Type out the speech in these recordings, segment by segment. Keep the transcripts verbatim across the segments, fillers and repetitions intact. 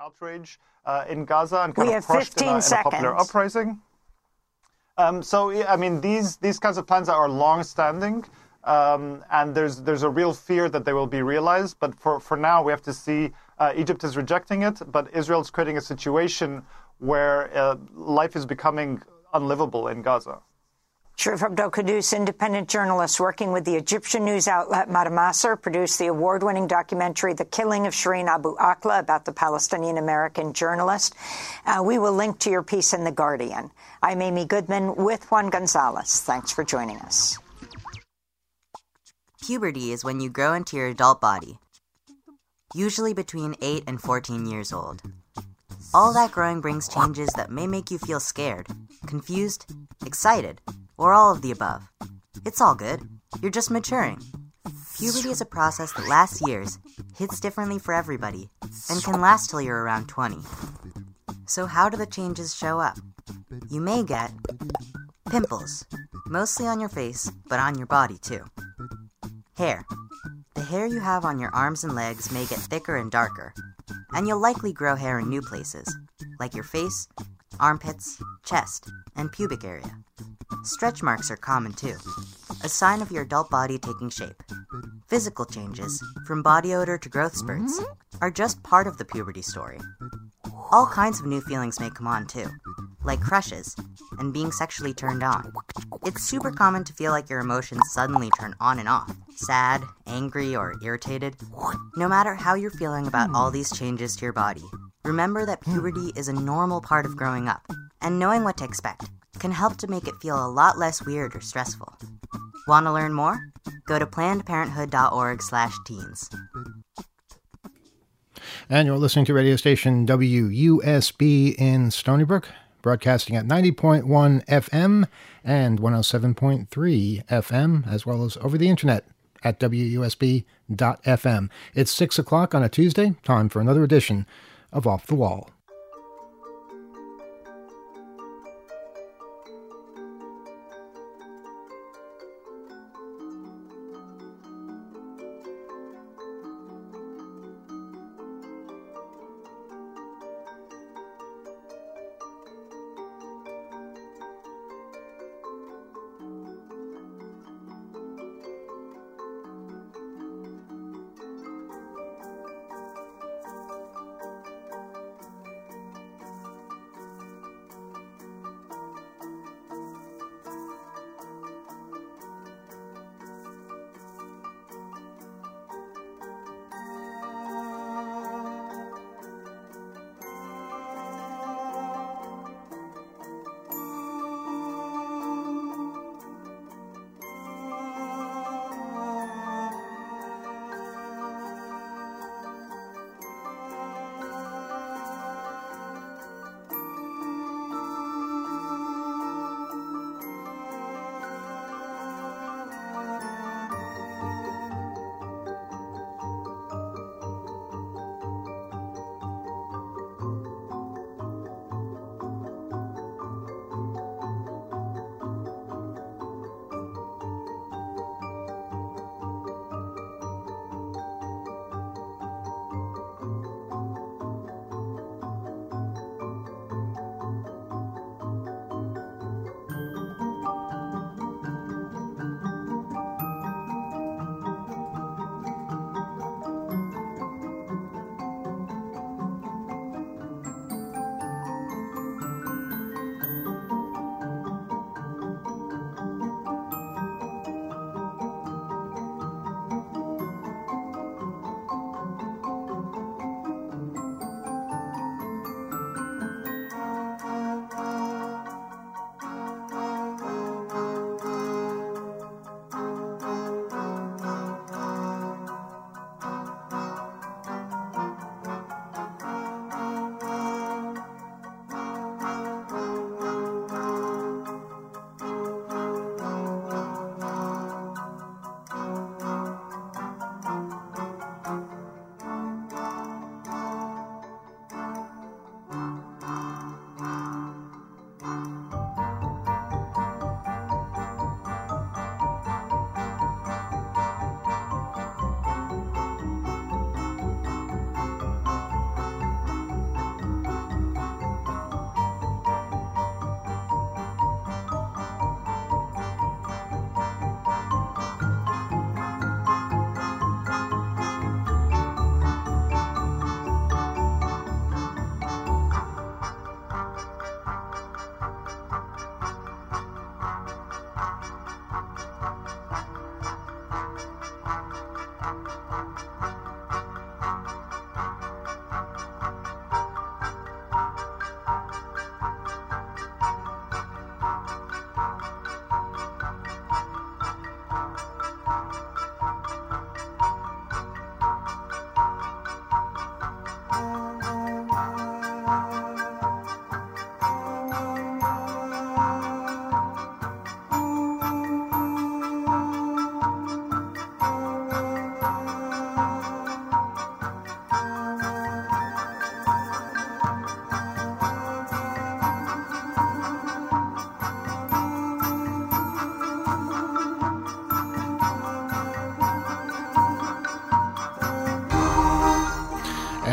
outrage uh, in Gaza and kind we of crushed in a, in a popular uprising. Um, so, I mean, these these kinds of plans are long-standing, um, and there's there's a real fear that they will be realized. But for, for now, we have to see uh, Egypt is rejecting it, but Israel's creating a situation where uh, life is becoming unlivable in Gaza. Sharif Abdel-Quddus, independent journalist working with the Egyptian news outlet Madamasser, produced the award-winning documentary The Killing of Shireen Abu Akleh about the Palestinian-American journalist. Uh, we will link to your piece in The Guardian. I'm Amy Goodman with Juan Gonzalez. Thanks for joining us. Puberty is when you grow into your adult body, usually between eight and fourteen years old. All that growing brings changes that may make you feel scared, confused, excited, or all of the above. It's all good. You're just maturing. Puberty is a process that lasts years, hits differently for everybody, and can last till you're around twenty. So how do the changes show up? You may get pimples, mostly on your face, but on your body too. Hair. The hair you have on your arms and legs may get thicker and darker, and you'll likely grow hair in new places, like your face, armpits, chest, and pubic area. Stretch marks are common too, a sign of your adult body taking shape. Physical changes, from body odor to growth spurts, are just part of the puberty story. All kinds of new feelings may come on too, like crushes and being sexually turned on. It's super common to feel like your emotions suddenly turn on and off, sad, angry, or irritated. No matter how you're feeling about all these changes to your body, remember that puberty is a normal part of growing up, and knowing what to expect can help to make it feel a lot less weird or stressful. Want to learn more? Go to planned parenthood dot org slash teens. And you're listening to radio station W U S B in Stony Brook, broadcasting at ninety point one F M and one oh seven point three F M, as well as over the internet at W U S B dot F M. It's six o'clock on a Tuesday, time for another edition of Off the Wall.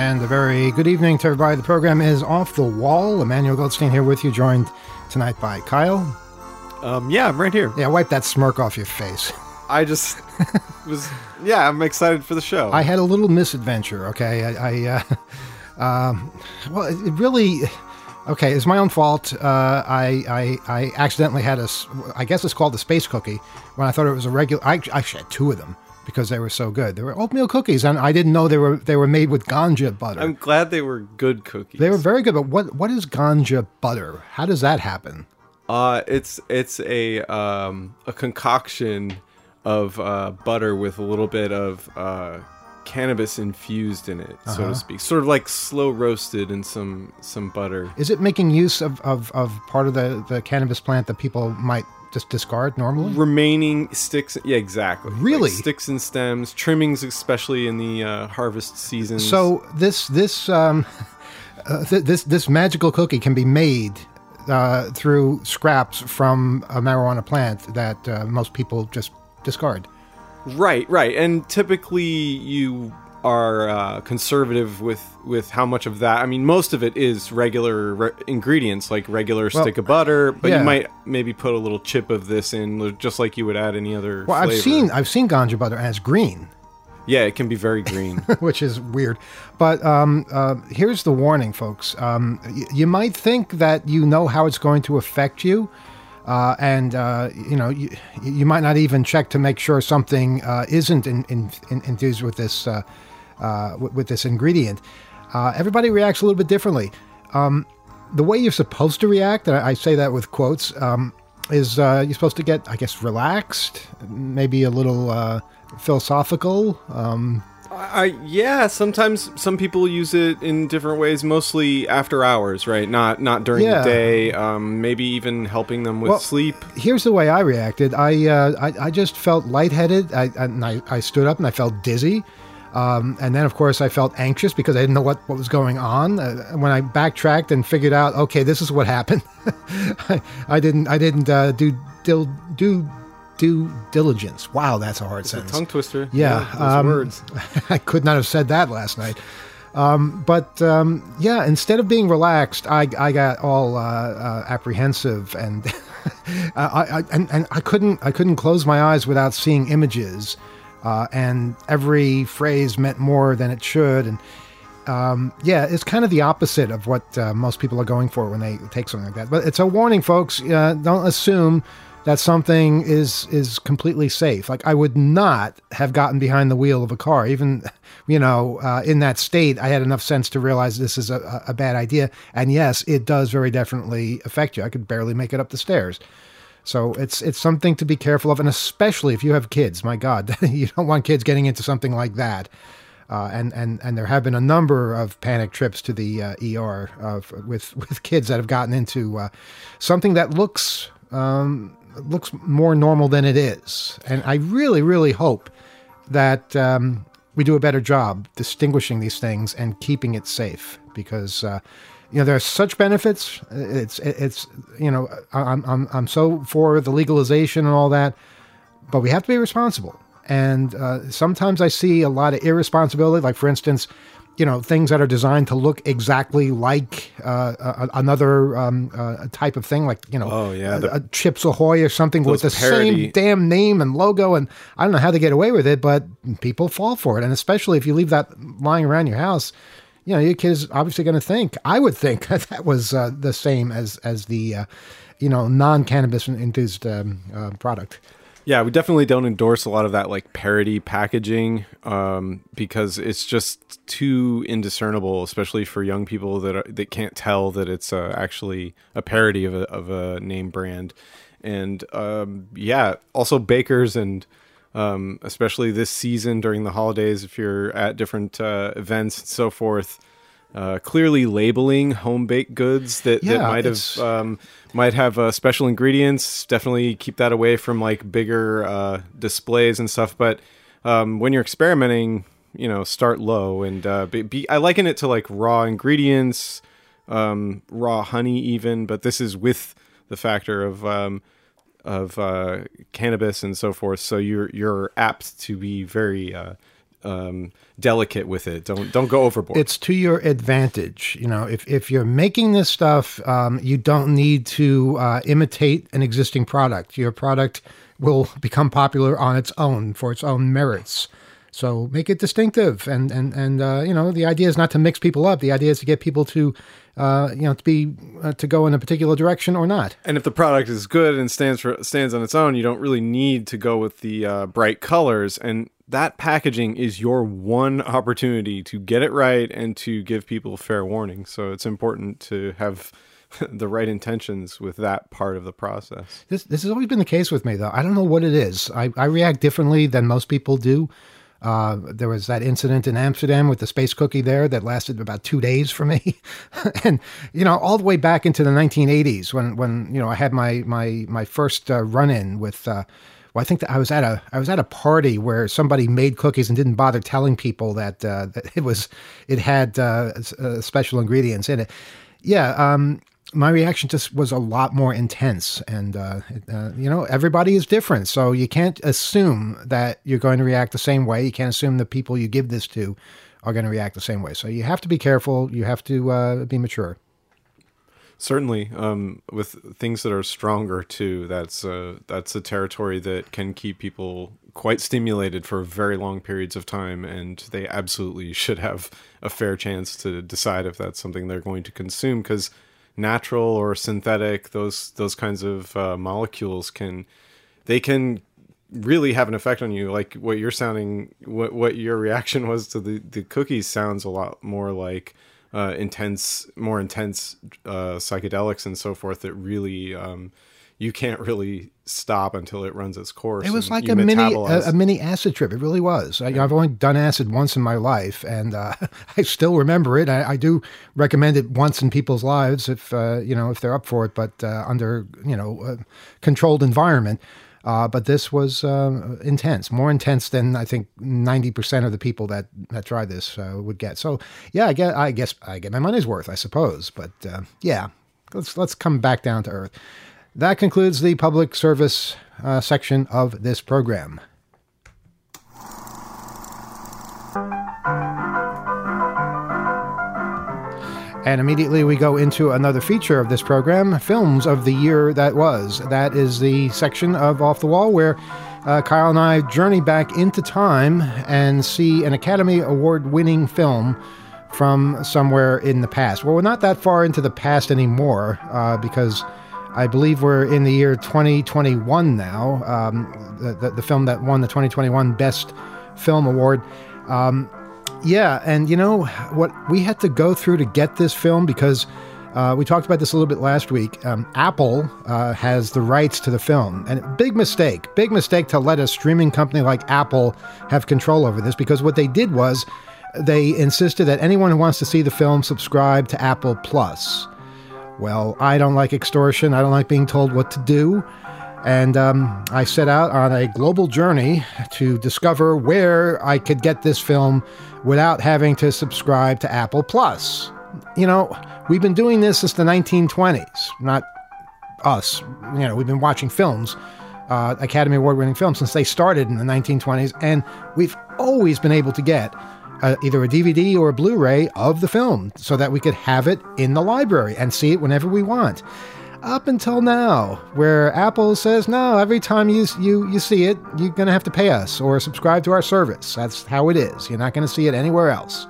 And a very good evening to everybody. The program is Off the Wall. Emmanuel Goldstein here with you, joined tonight by Kyle. Um, yeah, I'm right here. Yeah, wipe that smirk off your face. I just was, yeah, I'm excited for the show. I had a little misadventure, okay? I, I uh, um, well, it really, okay, it's my own fault. Uh, I, I, I accidentally had a, I guess it's called a space cookie, when I thought it was a regular, I actually had two of them, because they were so good. They were oatmeal cookies, and I didn't know they were they were made with ganja butter. I'm glad they were good cookies. They were very good, but what what is ganja butter? How does that happen? Uh, it's it's a um a concoction of uh, butter with a little bit of uh, cannabis infused in it, uh-huh. so to speak. Sort of like slow roasted in some some butter. Is it making use of, of, of part of the, the cannabis plant that people might just discard normally? Remaining sticks, yeah, exactly. Really? Like sticks and stems, trimmings, especially in the uh, harvest season. So this this um, uh, th- this this magical cookie can be made uh, through scraps from a marijuana plant that uh, most people just discard. Right, right, and typically you are uh, conservative with, with how much of that. I mean, most of it is regular re- ingredients, like regular well, stick of butter, but yeah. you might maybe put a little chip of this in, just like you would add any other Well, flavor. I've seen I've seen ganja butter, and it's green. Yeah, it can be very green. Which is weird. But um, uh, here's the warning, folks. Um, y- you might think that you know how it's going to affect you, Uh, and, uh, you know, you, you might not even check to make sure something uh, isn't in, in, in, infused with this uh, uh, with, with this ingredient. Uh, everybody reacts a little bit differently. Um, the way you're supposed to react, and I, I say that with quotes, um, is uh, you're supposed to get, I guess, relaxed, maybe a little uh, philosophical. Um, I, yeah, sometimes some people use it in different ways, mostly after hours, right? Not not during Yeah. the day. Um, maybe even helping them with Well, sleep. Here's the way I reacted. I uh, I, I just felt lightheaded. I, and I I stood up and I felt dizzy. Um, and then, of course, I felt anxious because I didn't know what, what was going on. Uh, when I backtracked and figured out, okay, this is what happened. I, I didn't I didn't uh, do dil, do due diligence. Wow, that's a hard It's sentence. a tongue twister. Yeah, those um, words. I could not have said that last night. Um, but um, yeah, instead of being relaxed, I, I got all uh, uh, apprehensive, and I, I and, and I couldn't I couldn't close my eyes without seeing images, uh, and every phrase meant more than it should, and um, yeah, it's kind of the opposite of what uh, most people are going for when they take something like that. But it's a warning, folks. Uh, don't assume that something is is completely safe. Like, I would not have gotten behind the wheel of a car, even, you know, uh, in that state. I had enough sense to realize this is a, a bad idea. And yes, it does very definitely affect you. I could barely make it up the stairs. So it's it's something to be careful of, and especially if you have kids. My God, you don't want kids getting into something like that. Uh, and, and, and there have been a number of panic trips to the uh, E R uh, with with kids that have gotten into uh, something that looks um, looks more normal than it is. And I really, really hope that um, we do a better job distinguishing these things and keeping it safe, because uh, you know, there are such benefits. It's it's you know, I'm I'm I'm so for the legalization and all that, but we have to be responsible. And uh, sometimes I see a lot of irresponsibility, like, for instance, you know, things that are designed to look exactly like uh, a, another um, uh, type of thing, like, you know, Oh, yeah, a, the- a Chips Ahoy or something with the Those parody- same damn name and logo. And I don't know how they get away with it, but people fall for it. And especially if you leave that lying around your house, you know, your kid's obviously going to think, I would think that that was uh, the same as, as the, uh, you know, non-cannabis induced um, uh, product. Yeah, we definitely don't endorse a lot of that, like, parody packaging, um, because it's just too indiscernible, especially for young people that are, that can't tell that it's uh, actually a parody of a of a name brand. And um, yeah, also bakers, and um, especially this season during the holidays, if you're at different uh, events and so forth, uh, clearly labeling home baked goods that, Yeah, that might it's- have um, might have uh, special ingredients. Definitely keep that away from, like, bigger uh, displays and stuff. But um, when you're experimenting, you know, start low, and uh, be, be, I liken it to, like, raw ingredients, um, raw honey even, but this is with the factor of um, of uh, cannabis and so forth. So you're you're apt to be very uh, um, delicate with it. Don't don't go overboard. It's to your advantage. You know, if, if you're making this stuff, um, you don't need to uh, imitate an existing product. Your product will become popular on its own for its own merits. So make it distinctive. And, and, and uh, you know, the idea is not to mix people up. The idea is to get people to, uh, you know, to be, uh, to go in a particular direction or not. And if the product is good and stands for stands on its own, you don't really need to go with the uh, bright colors. And that packaging is your one opportunity to get it right and to give people fair warning. So it's important to have the right intentions with that part of the process. This this has always been the case with me, though. I don't know what it is. I, I react differently than most people do. Uh, there was that incident in Amsterdam with the space cookie there that lasted about two days for me. And, you know, all the way back into the nineteen eighties when, when you know, I had my my my first uh, run-in with... Uh, Well, I think that I was at a I was at a party where somebody made cookies and didn't bother telling people that uh, that it was it had uh, uh, special ingredients in it. Yeah, um, my reaction just was a lot more intense, and uh, uh, you know, everybody is different, so you can't assume that you're going to react the same way. You can't assume the people you give this to are going to react the same way. So you have to be careful. You have to uh, be mature. Certainly, um, with things that are stronger too, that's uh, that's a territory that can keep people quite stimulated for very long periods of time, and they absolutely should have a fair chance to decide if that's something they're going to consume. Because natural or synthetic, those those kinds of uh, molecules can they can really have an effect on you. Like what you're sounding, what what your reaction was to the the cookies sounds a lot more like. Uh, intense, more intense uh, psychedelics and so forth that really um, you can't really stop until it runs its course. It was like a mini a, a mini acid trip. It really was. I, I've only done acid once in my life, and uh, I still remember it. I, I do recommend it once in people's lives if uh, you know if they're up for it, but uh, under you know a controlled environment. Uh, but this was uh, intense, more intense than I think ninety percent of the people that, that try this uh, would get. So, yeah, I guess, I guess I get my money's worth, I suppose. But, uh, yeah, let's let's come back down to earth. That concludes the public service uh, section of this program. And immediately we go into another feature of this program, Films of the Year That Was. That is the section of Off the Wall where uh, Kyle and I journey back into time and see an Academy Award-winning film from somewhere in the past. Well, we're not that far into the past anymore uh, because I believe we're in the year twenty twenty-one now, um, the, the, the film that won the twenty twenty-one Best Film Award. Um, Yeah, and you know what we had to go through to get this film because uh, we talked about this a little bit last week. Um, Apple uh, has the rights to the film, and big mistake, big mistake to let a streaming company like Apple have control over this because what they did was they insisted that anyone who wants to see the film subscribe to Apple Plus. Well, I don't like extortion. I don't like being told what to do. And um, I set out on a global journey to discover where I could get this film without having to subscribe to Apple Plus. You know, we've been doing this since the nineteen twenties. Not us. You know, we've been watching films, uh, Academy Award-winning films, since they started in the nineteen twenties. And we've always been able to get uh, either a D V D or a Blu-ray of the film so that we could have it in the library and see it whenever we want. Up until now, where Apple says, no, every time you you you see it, you're going to have to pay us or subscribe to our service. That's how it is. You're not going to see it anywhere else.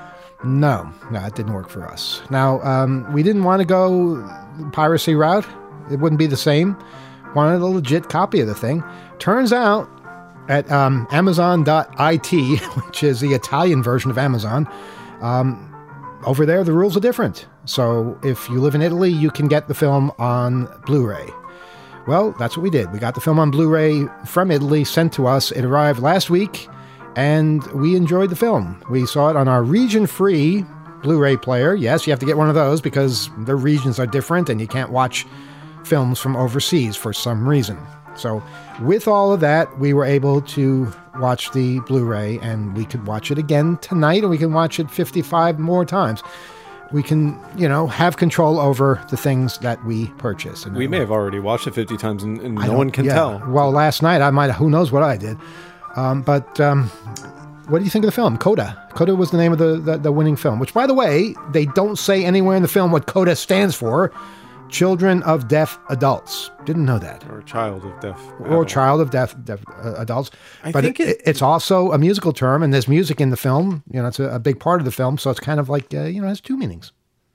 No, no, it didn't work for us. Now, um, we didn't want to go piracy route. It wouldn't be the same. Wanted a legit copy of the thing. Turns out, at um, Amazon dot I T, which is the Italian version of Amazon, um, over there, the rules are different. So if you live in Italy, you can get the film on Blu-ray. Well, that's what we did. We got the film on Blu-ray from Italy, sent to us. It arrived last week, and we enjoyed the film. We saw it on our region-free Blu-ray player. Yes, you have to get one of those because the regions are different, and you can't watch films from overseas for some reason. So with all of that, we were able to watch the Blu-ray, and we could watch it again tonight, and we can watch it fifty-five more times. We can, you know, have control over the things that we purchase. And we may have already watched it fifty times, and, and no one can yeah. tell. Well, last night, I might, who knows what I did. Um, but um, what do you think of the film? Coda. Coda was the name of the, the, the winning film, which, by the way, they don't say anywhere in the film what Coda stands for. Children of Deaf Adults. Didn't know that. Or Child of Deaf Or adults. Child of Deaf, deaf uh, Adults. I but think it, it- it's also a musical term, and there's music in the film. You know, it's a, a big part of the film, so it's kind of like, uh, you know, it has two meanings.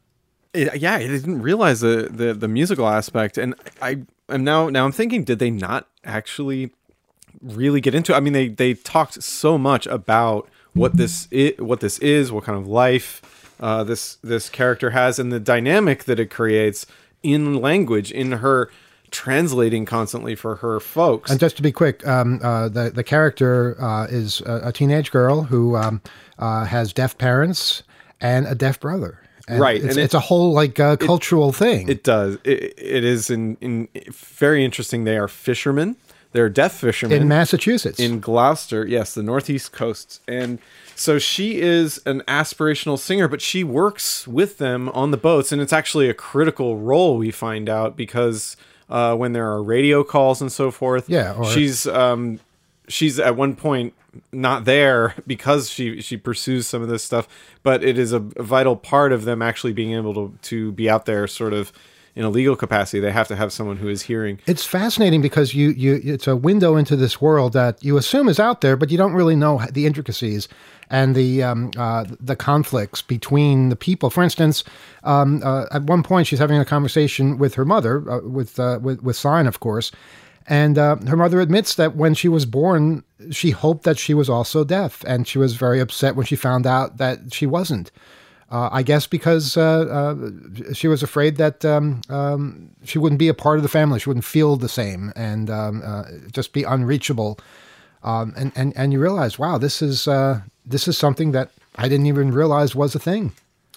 It, yeah, I didn't realize the, the, the musical aspect, and I am now now I'm thinking, did they not actually really get into it? I mean, they they talked so much about what this is, what this is, what kind of life uh, this this character has, and the dynamic that it creates in language, in her translating constantly for her folks. And just to be quick, um, uh, the the character uh, is a, a teenage girl who um, uh, has deaf parents and a deaf brother. And Right, It's, and it- it's a whole like uh, cultural thing. It does. It, it is in, in very interesting. They are fishermen. They're deaf fishermen in Massachusetts. in Gloucester. Yes, the northeast coast. And so she is an aspirational singer, but she works with them on the boats, and it's actually a critical role, we find out, because uh, when there are radio calls and so forth, Yeah, or- she's um, she's at one point not there because she she pursues some of this stuff, but it is a, a vital part of them actually being able to to be out there sort of in a legal capacity. They have to have someone who is hearing. It's fascinating because you, you it's a window into this world that you assume is out there, but you don't really know the intricacies and the um, uh, the conflicts between the people. For instance, um, uh, at one point she's having a conversation with her mother, uh, with, uh, with with Sign, of course, and uh, her mother admits that when she was born, she hoped that she was also deaf, and she was very upset when she found out that she wasn't. Uh, I guess because uh, uh, she was afraid that um, um, she wouldn't be a part of the family. She wouldn't feel the same and um, uh, just be unreachable. Um, and, and, and you realize, wow, this is uh, this is something that I didn't even realize was a thing.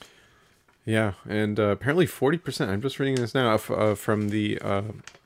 Yeah, and uh, apparently forty percent. I'm just reading this now f- uh, from the uh,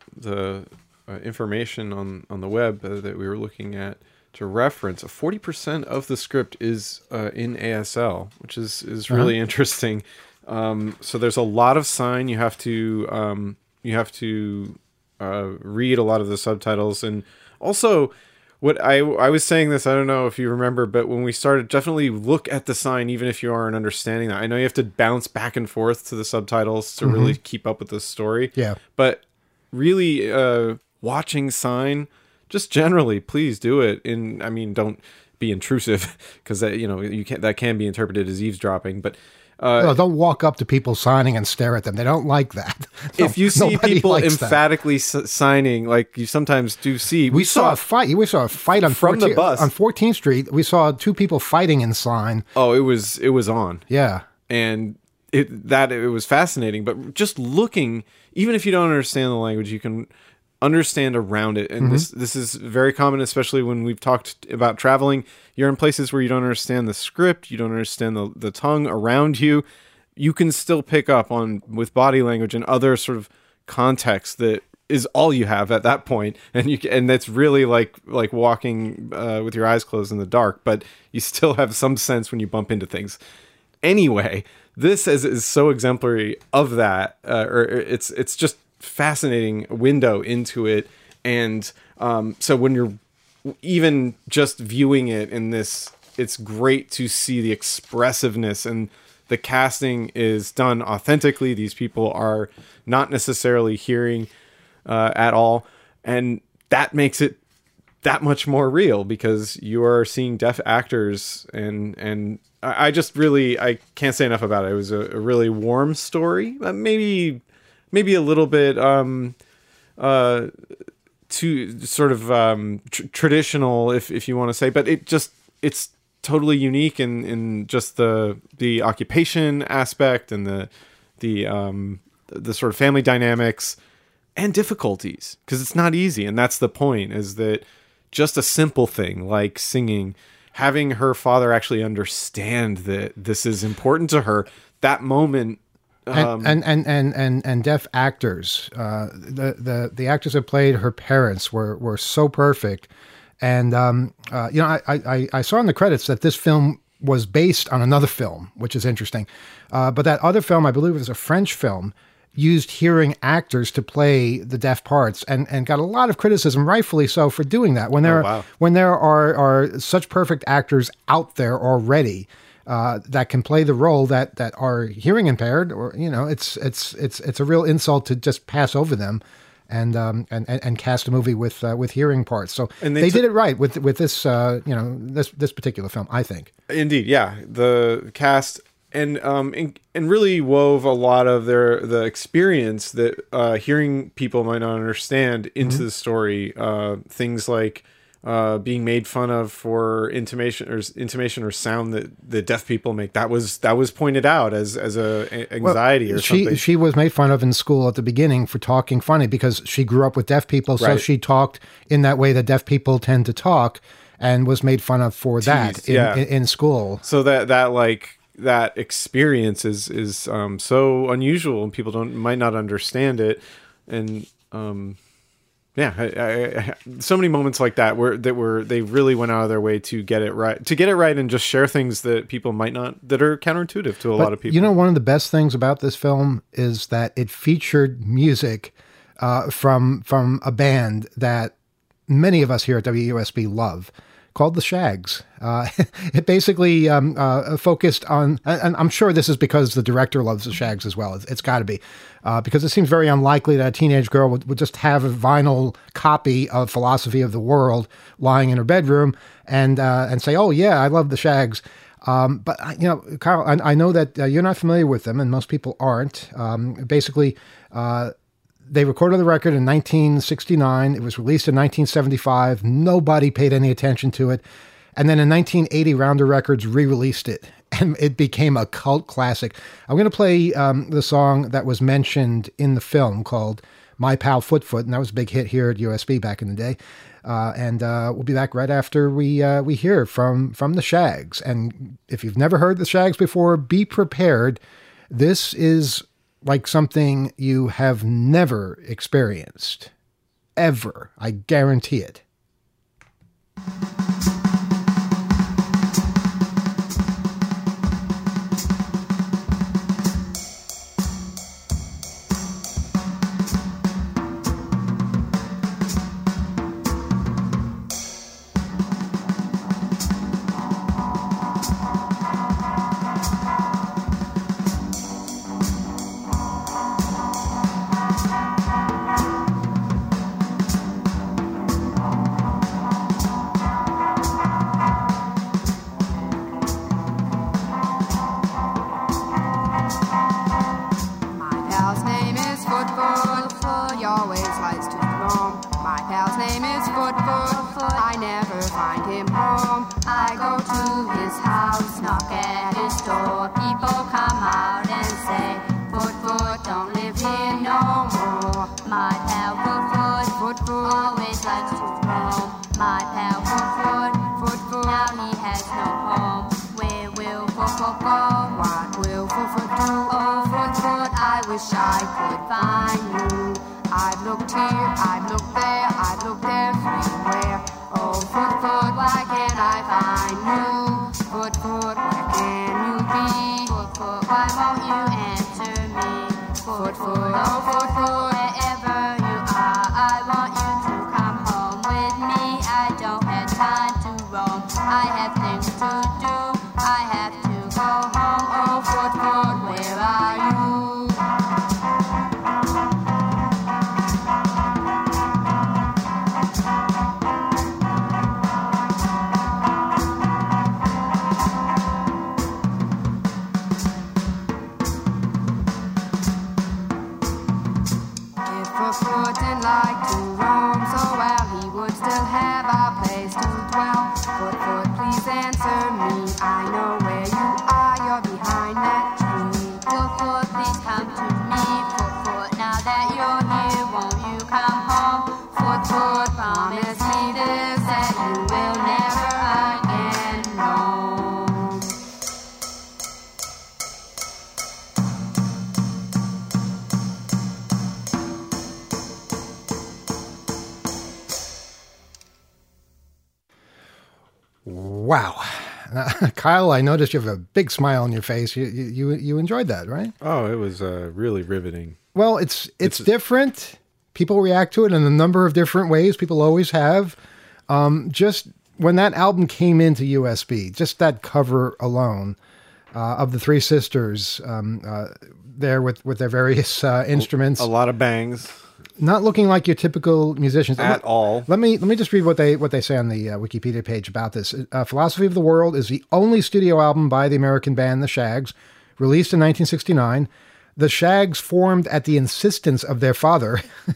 the uh, information on, on the web uh, that we were looking at to reference. forty percent of the script is uh, in A S L, which is, is really uh-huh. interesting. Um, so there's a lot of sign. You have to um, you have to uh, read a lot of the subtitles, and also. What I I was saying this, I don't know if you remember, but when we started, definitely look at the sign, even if you aren't understanding that. I know you have to bounce back and forth to the subtitles to mm-hmm. really keep up with the story. Yeah. But really, uh, watching sign, just generally, please do it. In I mean, don't be intrusive, because that you know you can that can be interpreted as eavesdropping. But uh, no, don't walk up to people signing and stare at them. They don't like that. No, if you see people emphatically s- signing, like you sometimes do see, we, we saw, saw a fight. We saw a fight on from the bus on fourteenth Street. We saw two people fighting in sign. Oh, it was it was on. Yeah, and it that it was fascinating. But just looking, even if you don't understand the language, you can understand around it. And mm-hmm. this this is very common, especially when we've talked about traveling. You're in places where you don't understand the script, you don't understand the, the tongue around you. You can still pick up on with body language and other sort of context that is all you have at that point, and you and that's really like like walking uh, with your eyes closed in the dark, but you still have some sense when you bump into things. Anyway, this is, is so exemplary of that, uh, or it's it's just fascinating window into it, and um, so when you're even just viewing it in this, it's great to see the expressiveness, and the casting is done authentically. These people are not necessarily hearing uh, at all, and that makes it that much more real because you are seeing deaf actors, and and I, I just really I can't say enough about it. It was a, a really warm story, uh, maybe maybe a little bit um, uh, too sort of um, tr- traditional, if if you want to say, but it just it's totally unique in, in just the the occupation aspect and the the um, the sort of family dynamics and difficulties, because it's not easy, and that's the point, is that just a simple thing like singing, having her father actually understand that this is important to her, that moment. Um, and, and, and, and, and, and deaf actors, uh, the, the, the actors that played her parents were, were so perfect. And, um, uh, you know, I, I, I saw in the credits that this film was based on another film, which is interesting. Uh, but that other film, I believe it was a French film, used hearing actors to play the deaf parts, and, and got a lot of criticism, rightfully so, for doing that. When there, oh, wow. when there are, are such perfect actors out there already uh, that can play the role that, that are hearing impaired, or you know, it's it's it's it's a real insult to just pass over them. And, um, and and and cast a movie with uh, with hearing parts. So and they, they they t- did it right with with this uh, you know this this particular film, I think. Indeed, yeah. The cast and um and, and really wove a lot of their the experience that uh, hearing people might not understand into mm-hmm. the story. Uh, things like uh, being made fun of for intimation or intimation or sound that the deaf people make. That was that was pointed out as as a, a anxiety well, or she, something. She was made fun of in school at the beginning for talking funny because she grew up with deaf people, so right. she talked in that way that deaf people tend to talk, and was made fun of for that Teased, in, yeah. in, in school. So that that like that experience is is um, so unusual, and people don't might not understand it, and um, yeah, I, I, I, so many moments like that where that were they really went out of their way to get it right, to get it right, and just share things that people might not that are counterintuitive to a but, lot of people. You know, one of the best things about this film is that it featured music uh, from from a band that many of us here at W U S B love, called the Shags. Uh, it basically um, uh, focused on, and I'm sure this is because the director loves the Shags as well. It's, it's got to be, uh, because it seems very unlikely that a teenage girl would, would just have a vinyl copy of Philosophy of the World lying in her bedroom and uh, and say, "Oh yeah, I love the Shags." Um, but you know, Kyle, I, I know that uh, you're not familiar with them, and most people aren't. Um, basically. Uh, They recorded the record in nineteen sixty-nine. It was released in nineteen seventy-five. Nobody paid any attention to it. And then in nineteen eighty, Rounder Records re-released it, and it became a cult classic. I'm going to play um, the song that was mentioned in the film called My Pal Foot Foot, and that was a big hit here at U S B back in the day. Uh, and uh, we'll be back right after we uh, we hear from, from the Shags. And if you've never heard the Shags before, be prepared. This is like something you have never experienced. Ever. I guarantee it. Wow. Now, Kyle, I noticed you have a big smile on your face. You you you enjoyed that, right? Oh, it was uh, really riveting. Well, it's it's, It's- different. People react to it in a number of different ways. People always have. Um, just when that album came into U S B, just that cover alone uh, of the three sisters um, uh, there with, with their various uh, instruments, A lot of bangs not looking like your typical musicians at Let- all. Let me let me just read what they what they say on the uh, Wikipedia page about this. Uh, Philosophy of the World is the only studio album by the American band The Shags, released in nineteen sixty-nine. The Shags formed at the insistence of their father,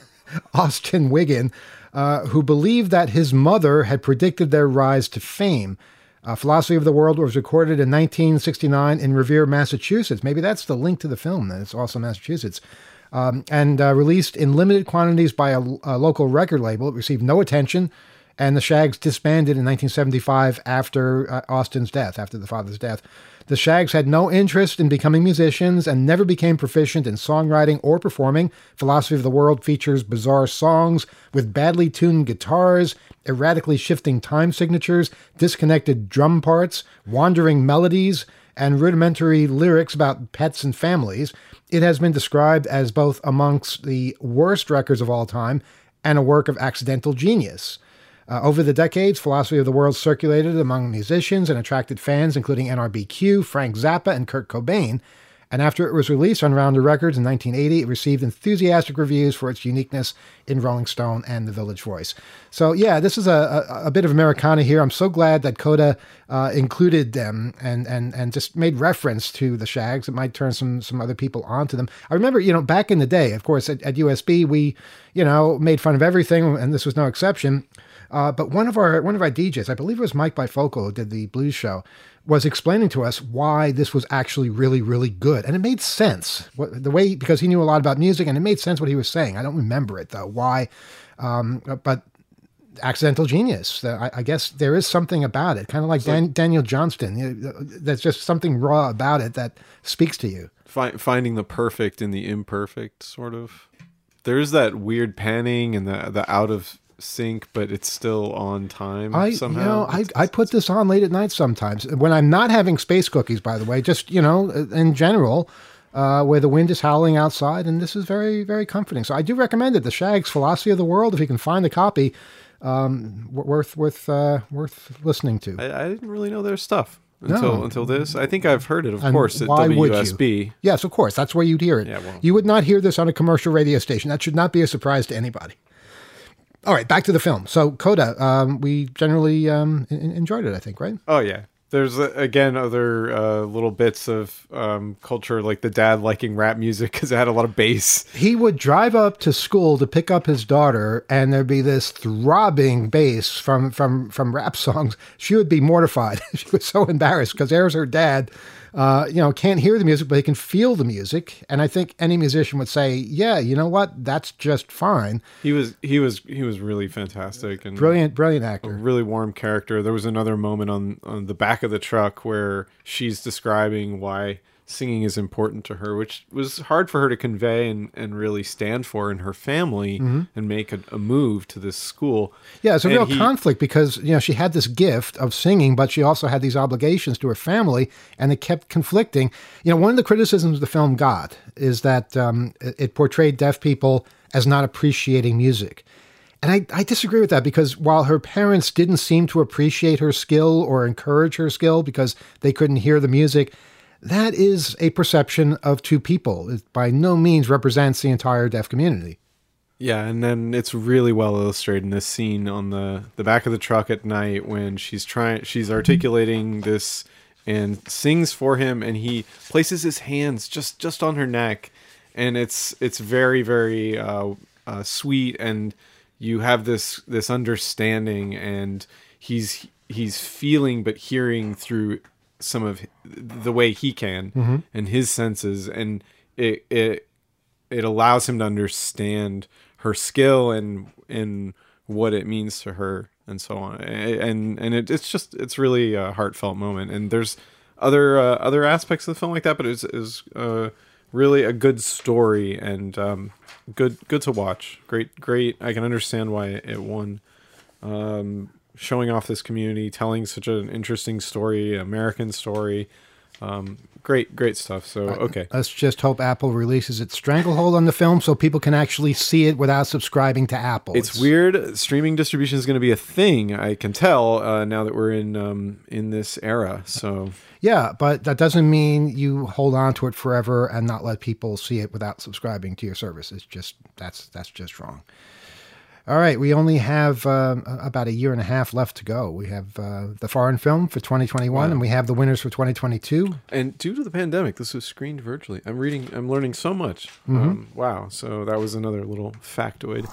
Austin Wiggin, uh, who believed that his mother had predicted their rise to fame. Uh, Philosophy of the World was recorded in nineteen sixty-nine in Revere, Massachusetts. Maybe that's the link to the film, that it's also Massachusetts. Um, and uh, released in limited quantities by a, a local record label. It received no attention, and the Shags disbanded in nineteen seventy-five after uh, Austin's death, after the father's death. The Shags had no interest in becoming musicians and never became proficient in songwriting or performing. Philosophy of the World features bizarre songs with badly tuned guitars, erratically shifting time signatures, disconnected drum parts, wandering melodies, and rudimentary lyrics about pets and families. It has been described as both amongst the worst records of all time and a work of accidental genius. Uh, over the decades, Philosophy of the World circulated among musicians and attracted fans, including N R B Q, Frank Zappa, and Kurt Cobain. And after it was released on Rounder Records in nineteen eighty, it received enthusiastic reviews for its uniqueness in Rolling Stone and The Village Voice. So, yeah, this is a, a, a bit of Americana here. I'm so glad that Coda uh, included them and, and, and just made reference to the Shags. It might turn some some other people onto them. I remember, you know, back in the day, of course, at, at U S B, we, you know, made fun of everything, and this was no exception. Uh, but one of our one of our D Js, I believe it was Mike Bifocal, who did the blues show, was explaining to us why this was actually really, really good. And it made sense. What, the way, because he knew a lot about music, and it made sense what he was saying. I don't remember it, though, why. Um, but accidental genius. I, I guess there is something about it, kind of like Dan, Daniel Johnston. You know, there's just something raw about it that speaks to you. Fi- finding the perfect in the imperfect, sort of. There's that weird panning and the the out of sync, but it's still on time I, somehow. You know, I, I put this on late at night sometimes when I'm not having space cookies, by the way, just, you know, in general, uh, where the wind is howling outside. And this is very, very comforting. So I do recommend it. The Shags, Philosophy of the World, if you can find a copy, um, worth, worth, uh, worth listening to. I, I didn't really know their stuff until No. until this. I think I've heard it, of And course, at why would W S B. you? Yes, of course. That's where you'd hear it. Yeah, well. You would not hear this on a commercial radio station. That should not be a surprise to anybody. All right, back to the film. So Coda, um, we generally um, en- enjoyed it, I think, right? Oh yeah. There's uh, again other uh, little bits of um, culture, like the dad liking rap music because it had a lot of bass. He would drive up to school to pick up his daughter, and there'd be this throbbing bass from from from rap songs. She would be mortified. She was so embarrassed because there's her dad. Uh, you know, can't hear the music, but he can feel the music. And I think any musician would say, "Yeah, you know what? That's just fine." He was he was he was really fantastic and Brilliant, brilliant a actor. really warm character. There was another moment on on the back of the truck where she's describing why singing is important to her, which was hard for her to convey and, and really stand for in her family and make a, a move to this school. Yeah, it's a And real he- conflict because, you know, she had this gift of singing, but she also had these obligations to her family, and it kept conflicting. You know, one of the criticisms the film got is that um, it, it portrayed deaf people as not appreciating music. And I, I disagree with that because while her parents didn't seem to appreciate her skill or encourage her skill because they couldn't hear the music, that is a perception of two people. It by no means represents the entire deaf community. Yeah, and then it's really well illustrated in this scene on the, the back of the truck at night when she's trying she's articulating this and sings for him, and he places his hands just, just on her neck, and it's it's very very uh, uh, sweet, and you have this this understanding, and he's he's feeling but hearing through some of the way he can Mm-hmm. and his senses, and it it it allows him to understand her skill and and what it means to her and so on, and and it, it's just it's really a heartfelt moment. And there's other uh, other aspects of the film like that, but it's is uh, really a good story and um, good good to watch. Great great. I can understand why it won um, showing off this community, telling such an interesting story, American story. Um, great, great stuff. So, okay. Let's just hope Apple releases its stranglehold on the film so people can actually see it without subscribing to Apple. It's, it's weird. Streaming distribution is going to be a thing, I can tell, uh, now that we're in um, in this era. So yeah, but that doesn't mean you hold on to it forever and not let people see it without subscribing to your service. It's just, that's, that's just wrong. All right, we only have uh, about a year and a half left to go. We have uh, the foreign film for twenty twenty-one, wow. and we have the winners for twenty twenty-two. And due to the pandemic, this was screened virtually. I'm reading, I'm learning so much. Mm-hmm. Um, wow, so that was another little factoid.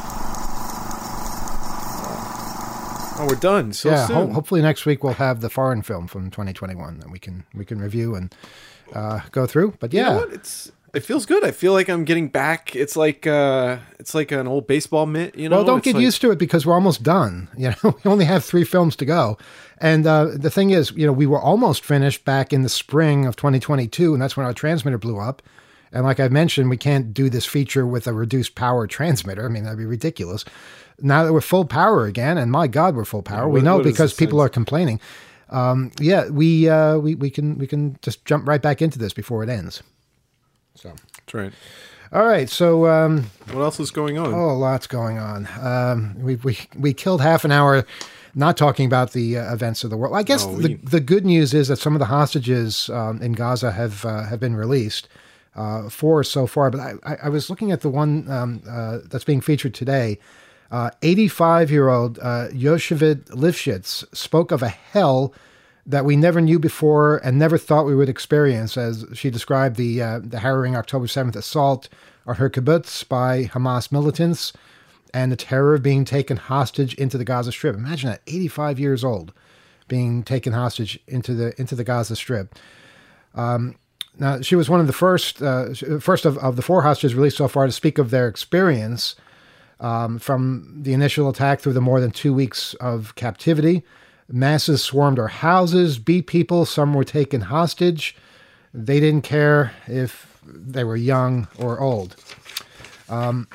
Oh, we're done so yeah, soon. Ho- hopefully next week we'll have the foreign film from twenty twenty-one that we can we can review and uh, go through. But yeah, you know what? It's. It feels good. I feel like I'm getting back. It's like uh, it's like an old baseball mitt, you know. Well, don't it's get like... used to it because we're almost done. You know, we only have three films to go, and uh, the thing is, you know, we were almost finished back in the spring of twenty twenty-two, and that's when our transmitter blew up. And like I mentioned, we can't do this feature with a reduced power transmitter. I mean, that'd be ridiculous. Now that we're full power again, and my God, we're full power. Yeah, what, we know because people sense? are complaining. Um, yeah, we uh, we we can we can just jump right back into this before it ends. So that's right. All right. So um, what else is going on? Oh, lots going on. Um, we we we killed half an hour not talking about the uh, events of the world. I guess oh, the we... the good news is that some of the hostages um, in Gaza have uh, have been released. Uh, four so far, but I, I, I was looking at the one um, uh, that's being featured today. eighty-five-year-old uh, Yocheved Lifshitz spoke of a hell that we never knew before and never thought we would experience, as she described the uh, the harrowing October seventh assault on her kibbutz by Hamas militants and the terror of being taken hostage into the Gaza Strip. Imagine that, eighty-five years old, being taken hostage into the into the Gaza Strip. Um, now, she was one of the first uh, first of, of the four hostages released so far to speak of their experience um, from the initial attack through the more than two weeks of captivity. Masses swarmed our houses, beat people. Some were taken hostage. They didn't care if they were young or old. Um,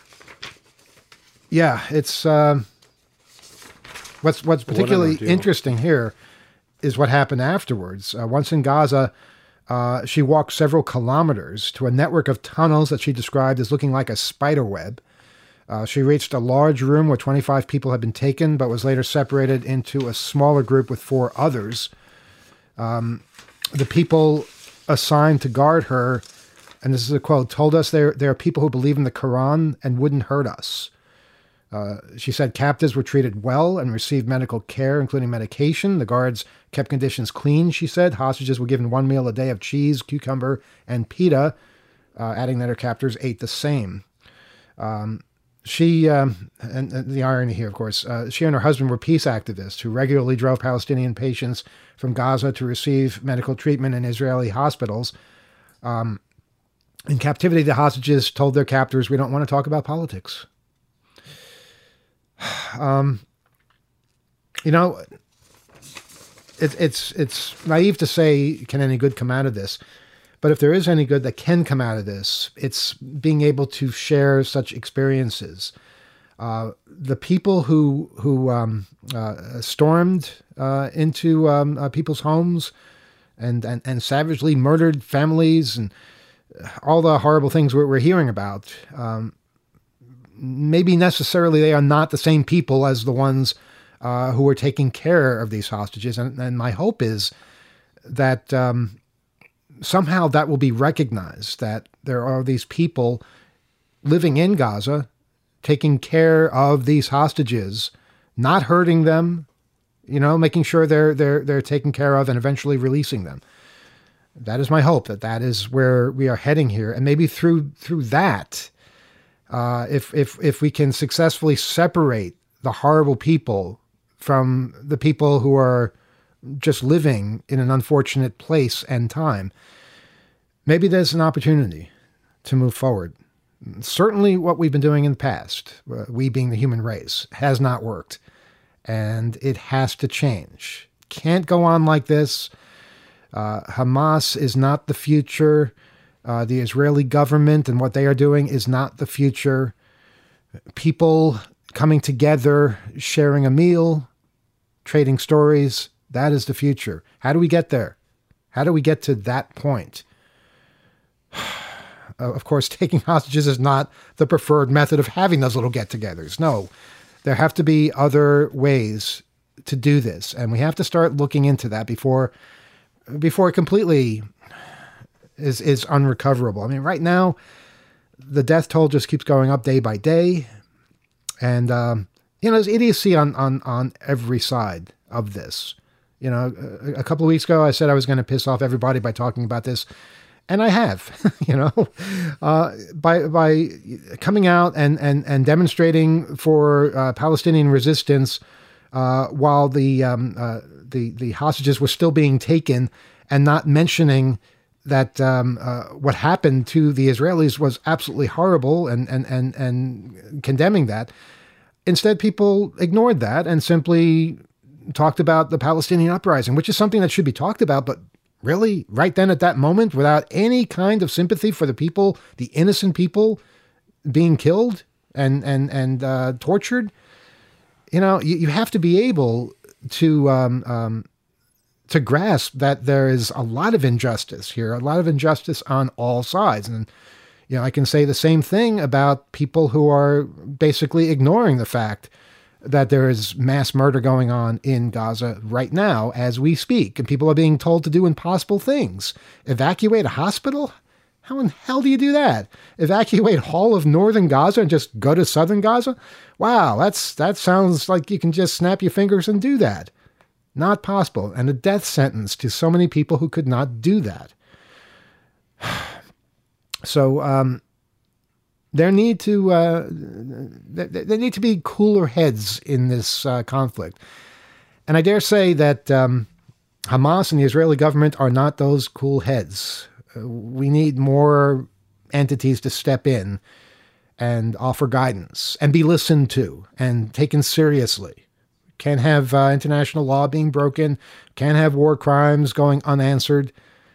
yeah, it's uh, what's what's particularly interesting here is what happened afterwards. Uh, once in Gaza, uh, she walked several kilometers to a network of tunnels that she described as looking like a spider web. Uh, she reached a large room where twenty-five people had been taken, but was later separated into a smaller group with four others. Um, the people assigned to guard her, and this is a quote, told us there, there are people who believe in the Quran and wouldn't hurt us. Uh, she said captives were treated well and received medical care, including medication. The guards kept conditions clean, she said. Hostages were given one meal a day of cheese, cucumber, and pita, uh, adding that her captors ate the same. Um, She, um, and, and the irony here, of course, uh, she and her husband were peace activists who regularly drove Palestinian patients from Gaza to receive medical treatment in Israeli hospitals. Um, in captivity, the hostages told their captors, we don't want to talk about politics. Um, you know, it, it's it's naive to say, can any good come out of this? But if there is any good that can come out of this, it's being able to share such experiences. Uh, the people who who um, uh, stormed uh, into um, uh, people's homes and, and, and savagely murdered families and all the horrible things we're, we're hearing about, um, maybe necessarily they are not the same people as the ones uh, who are taking care of these hostages. And, and my hope is that um, somehow that will be recognized, that there are these people living in Gaza, taking care of these hostages, not hurting them, you know, making sure they're they're they're taken care of and eventually releasing them. That is my hope, that that is where we are heading here. And maybe through through that, uh, if if if we can successfully separate the horrible people from the people who are just living in an unfortunate place and time, maybe there's an opportunity to move forward. Certainly what we've been doing in the past, uh, we being the human race, has not worked. And it has to change. Can't go on like this. Uh, Hamas is not the future. Uh, the Israeli government and what they are doing is not the future. People coming together, sharing a meal, trading stories. That is the future. How do we get there? How do we get to that point? Of course, taking hostages is not the preferred method of having those little get-togethers. No, there have to be other ways to do this, and we have to start looking into that before before it completely is is unrecoverable. I mean, right now, the death toll just keeps going up day by day, and um, you know, there's idiocy on on on every side of this. You know, a, a couple of weeks ago, I said I was going to piss off everybody by talking about this. And I have, you know, uh, by by coming out and, and, and demonstrating for uh, Palestinian resistance uh, while the um, uh, the the hostages were still being taken, and not mentioning that um, uh, what happened to the Israelis was absolutely horrible, and and and and condemning that. Instead, people ignored that and simply talked about the Palestinian uprising, which is something that should be talked about, but really, right then at that moment, without any kind of sympathy for the people, the innocent people being killed and and and uh, tortured, you know, you, you have to be able to um, um, to grasp that there is a lot of injustice here, a lot of injustice on all sides. And, you know, I can say the same thing about people who are basically ignoring the fact that there is mass murder going on in Gaza right now as we speak, and people are being told to do impossible things. Evacuate a hospital? How in hell do you do that? Evacuate all of northern Gaza and just go to southern Gaza? Wow, that's that sounds like you can just snap your fingers and do that. Not possible. And a death sentence to so many people who could not do that. So, um, There need to uh, there need to be cooler heads in this uh, conflict, and I dare say that um, Hamas and the Israeli government are not those cool heads. Uh, we need more entities to step in and offer guidance and be listened to and taken seriously. Can't have uh, international law being broken. Can't have war crimes going unanswered.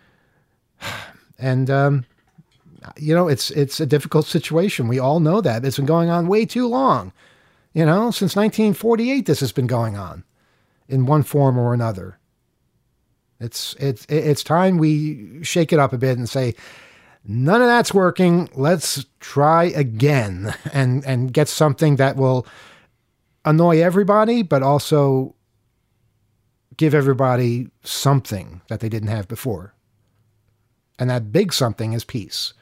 And um, you know, it's it's a difficult situation. We all know that. It's been going on way too long. You know, since nineteen forty-eight, this has been going on in one form or another. It's it's it's time we shake it up a bit and say, none of that's working. Let's try again and and get something that will annoy everybody, but also give everybody something that they didn't have before. And that big something is peace.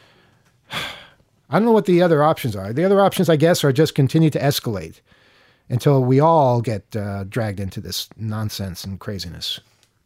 I don't know what the other options are. The other options, I guess, are just continue to escalate until we all get uh, dragged into this nonsense and craziness.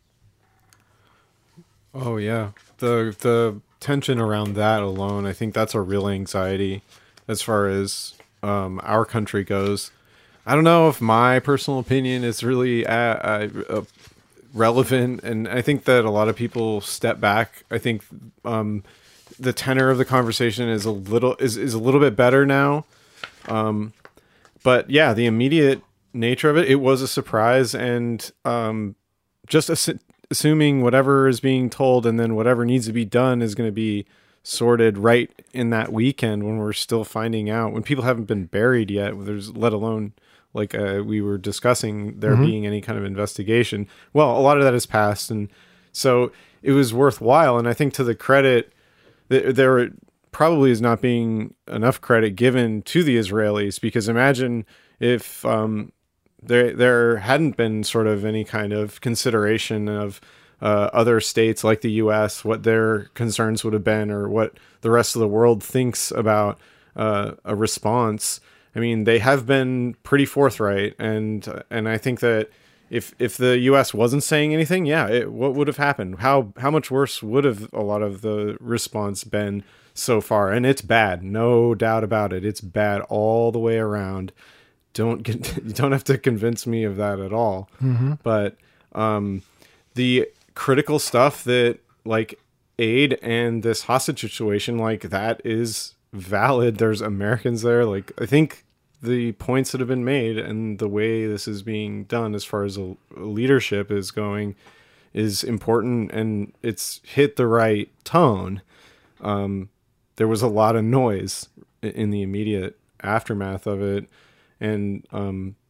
Oh, yeah. The the tension around that alone, I think that's a real anxiety as far as um, our country goes. I don't know if my personal opinion is really uh, uh, uh, relevant, and I think that a lot of people step back. I think um, the tenor of the conversation is a little is, is a little bit better now. Um, but yeah, the immediate nature of it, it was a surprise, and um, just assu- assuming whatever is being told and then whatever needs to be done is going to be sorted right in that weekend when we're still finding out, when people haven't been buried yet, there's let alone like uh, we were discussing there mm-hmm. being any kind of investigation. Well, a lot of that has passed, and so it was worthwhile. And I think to the credit, th- there probably is not being enough credit given to the Israelis, because imagine if um, there there hadn't been sort of any kind of consideration of uh, other states like the U S, what their concerns would have been, or what the rest of the world thinks about uh, a response. I mean, they have been pretty forthright, and and I think that if if the U S wasn't saying anything, yeah, it, what would have happened? How how much worse would have a lot of the response been so far? And it's bad, no doubt about it. It's bad all the way around. Don't get, you don't have to convince me of that at all. Mm-hmm. But um, the critical stuff that like aid and this hostage situation, like that is valid. There's Americans there. Like, I think the points that have been made and the way this is being done as far as a, a leadership is going is important, and it's hit the right tone. Um, there was a lot of noise in the immediate aftermath of it. And um,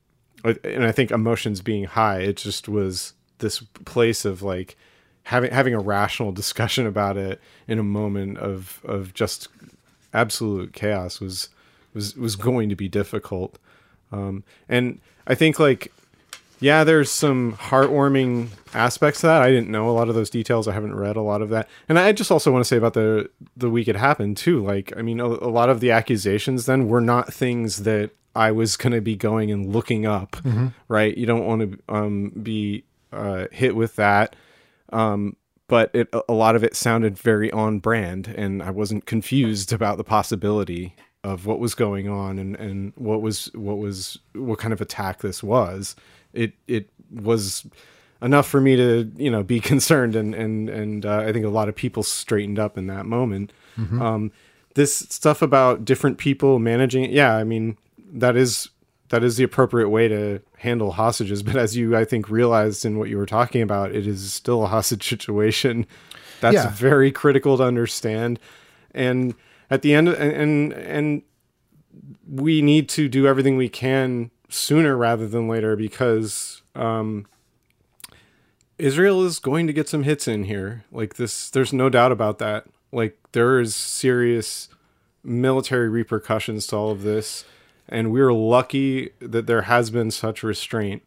and I think emotions being high, it just was this place of like having having a rational discussion about it in a moment of of just absolute chaos was was was going to be difficult. Um, and I think like yeah, there's some heartwarming aspects to that. I didn't know a lot of those details. I haven't read a lot of that. And I just also want to say about the the week it happened too. Like, I mean, a, a lot of the accusations then were not things that I was going to be going and looking up, mm-hmm. right? You don't want to um, be uh, hit with that. Um, but it, a lot of it sounded very on brand, and I wasn't confused about the possibility of what was going on and, and what was what was what kind of attack this was. It it was enough for me to, you know, be concerned, and and and uh, I think a lot of people straightened up in that moment. Mm-hmm. Um, this stuff about different people managing it, yeah, I mean that is that is the appropriate way to handle hostages. But as you, I think, realized in what you were talking about, it is still a hostage situation. That's yeah. very critical to understand, and at the end, and and and we need to do everything we can sooner rather than later, because um, Israel is going to get some hits in here. Like this, there's no doubt about that. Like there is serious military repercussions to all of this, and we're lucky that there has been such restraint.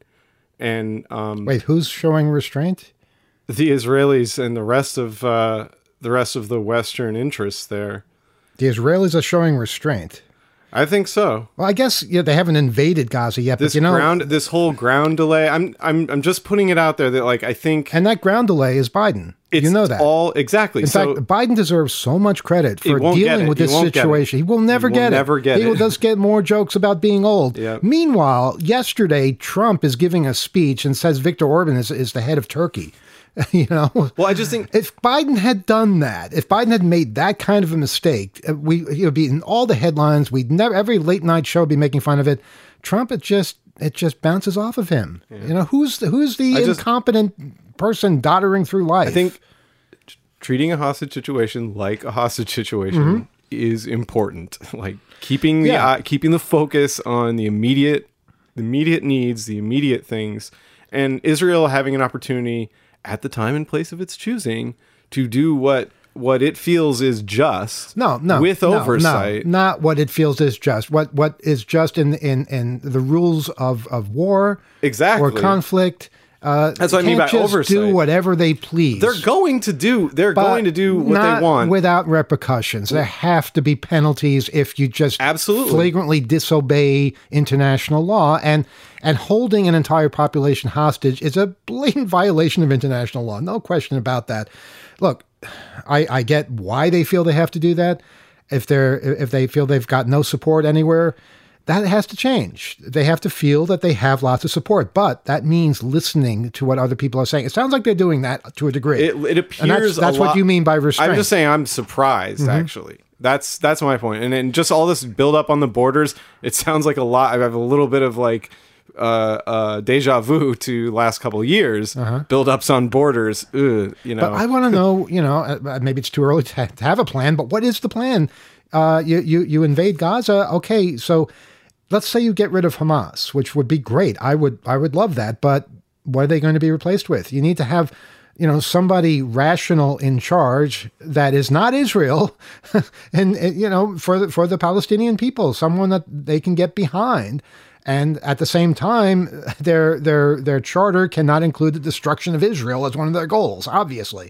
And um, wait, who's showing restraint? The Israelis and the rest of uh, the rest of the Western interests there. The Israelis are showing restraint. I think so. Well, I guess yeah, they haven't invaded Gaza yet. This but, you know, ground, this whole ground delay. I'm, I'm, I'm just putting it out there that, like, I think, and that ground delay is Biden. It's you know that all exactly. In so, fact, Biden deserves so much credit for dealing with this situation. He will never he will get never it. Get he it. will just get more jokes about being old. Yep. Meanwhile, yesterday Trump is giving a speech and says Viktor Orban is, is the head of Turkey. You know, well, I just think if Biden had done that, if Biden had made that kind of a mistake, we it would be in all the headlines. We'd never every late night show would be making fun of it. Trump, it just it just bounces off of him. Yeah. You know, who's the, who's the just, incompetent person doddering through life? I think treating a hostage situation like a hostage situation mm-hmm. is important. Like keeping the yeah. uh, keeping the focus on the immediate, the immediate needs, the immediate things, and Israel having an opportunity at the time and place of its choosing to do what what it feels is just. No, no, with no, oversight. No, not what it feels is just. What what is just in in, in the rules of, of war, exactly, or conflict. Uh, That's what I mean by just oversight. Do whatever they please. They're going to do. They're going to do what not they want without repercussions. There have to be penalties if you just absolutely flagrantly disobey international law, and and holding an entire population hostage is a blatant violation of international law. No question about that. Look, I, I get why they feel they have to do that. If they're if they feel they've got no support anywhere, that has to change. They have to feel that they have lots of support, but that means listening to what other people are saying. It sounds like they're doing that to a degree. It, it appears and that's, that's a what lot, you mean by restraint. I'm just saying I'm surprised, mm-hmm. actually. That's that's my point. And then just all this build up on the borders, it sounds like a lot. I have a little bit of like uh, uh, deja vu to last couple of years. Uh-huh. Build ups on borders, ugh, you know. But I want to know, you know, uh, maybe it's too early to, to have a plan, but what is the plan? Uh, you, you, you invade Gaza. Okay, so let's say you get rid of Hamas, which would be great. I would I would love that, but what are they going to be replaced with? You need to have, you know, somebody rational in charge that is not Israel, and, and you know, for the, for the Palestinian people, someone that they can get behind. And at the same time, their their their charter cannot include the destruction of Israel as one of their goals. Obviously,